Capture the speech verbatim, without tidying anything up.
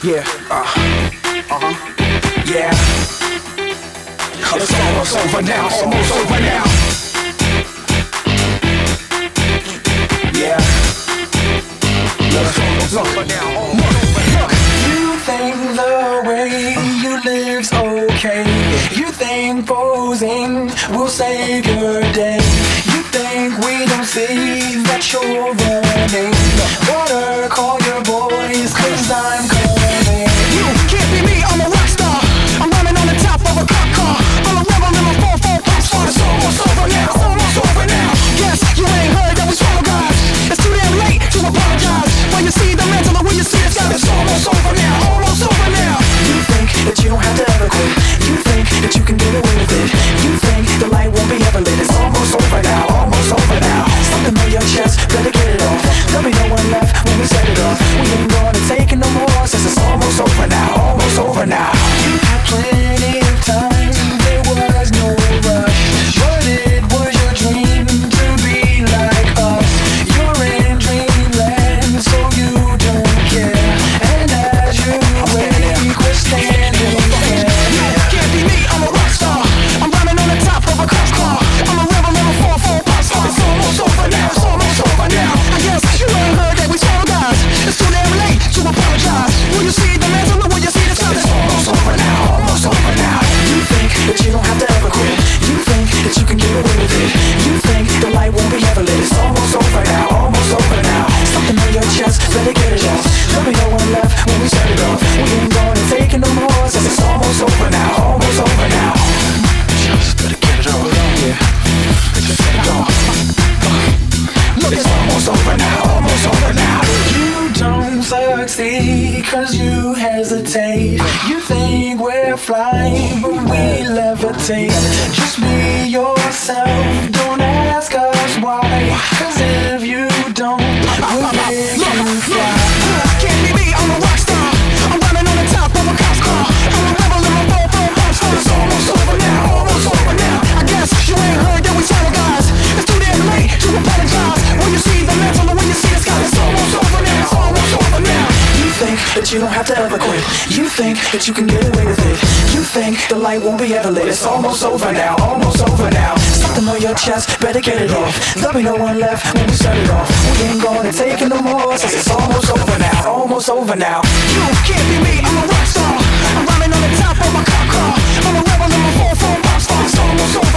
Yeah, uh, uh-huh, yeah. It's almost over now, almost over now. Yeah. Look, it's almost over now, almost over now. You think the way you live's okay. You think posing will save your day. You think we don't see that you're running. Water, call your boys, cause I'm coming. You can't be me, I'm a rock star. I'm running on the top of a cop car. I'm a rebel in my four four pop star. It's almost over now, almost over now. Yes, you ain't heard that we swallow guys. It's too damn late to apologize. When you see the mantle and when you see the sky, it's almost over now, almost over now. You think that you don't have to ever quit. You think that you can get away with it. You think the light won't be ever lit. It's almost over now, almost over now. Something on your chest, better get it off. There'll be no one left when we set it off. We ain't gonna take it no more, since it's almost over now, almost over now. You had plenty of time, there was no rush. But it was your dream to be like us. You're in dreamland, so you don't care. And as you wake, we're standing there. You can't be me, I'm a rock star. I'm running on the top of a cop car. I'm a rebel in a four four pop star. It's almost over now, it's almost over now. I guess you ain't heard that we swallow guys. It's too damn late to apologize. Will you see the mantle or will you see the sun? It's almost over now, almost over now. You think that you don't have to ever quit. You think that you can get away with it. You think the light won't be ever lit. It's almost over now, almost over now. Something on your chest, better get it off. There'll be no one left when we set it off. We ain't gonna take it no more, since it's almost over now, almost over now. Just better get it off, yeah. Just set it off. Look, it's almost over now, almost over now. You don't succeed cause you hesitate. You think we're flying but we levitate. Just be yourself, don't ask us why. Cause if you don't, we'll make you fly. Can't be me, I'm a rock star. I'm running on the top of a cop car. I'm a rebel in my four four pop star. It's almost over now, almost over now. I guess you ain't heard that we swallow guys. It's too damn late to apologize. When you see the mantle or when you see the sky, it's almost over now, it's almost over now. You think that you don't have to ever quit. You think that you can get away with it. You think the light won't be ever lit. It's almost over now, almost over now. Something on your chest, better get it off. There'll be no one left when we set it off. We ain't gonna take it no more, since it's almost over now, almost over now. You can't be me, I'm a rock star. I'm running on the top of my cop car. I'm a rebel in my four four pop star. It's almost over.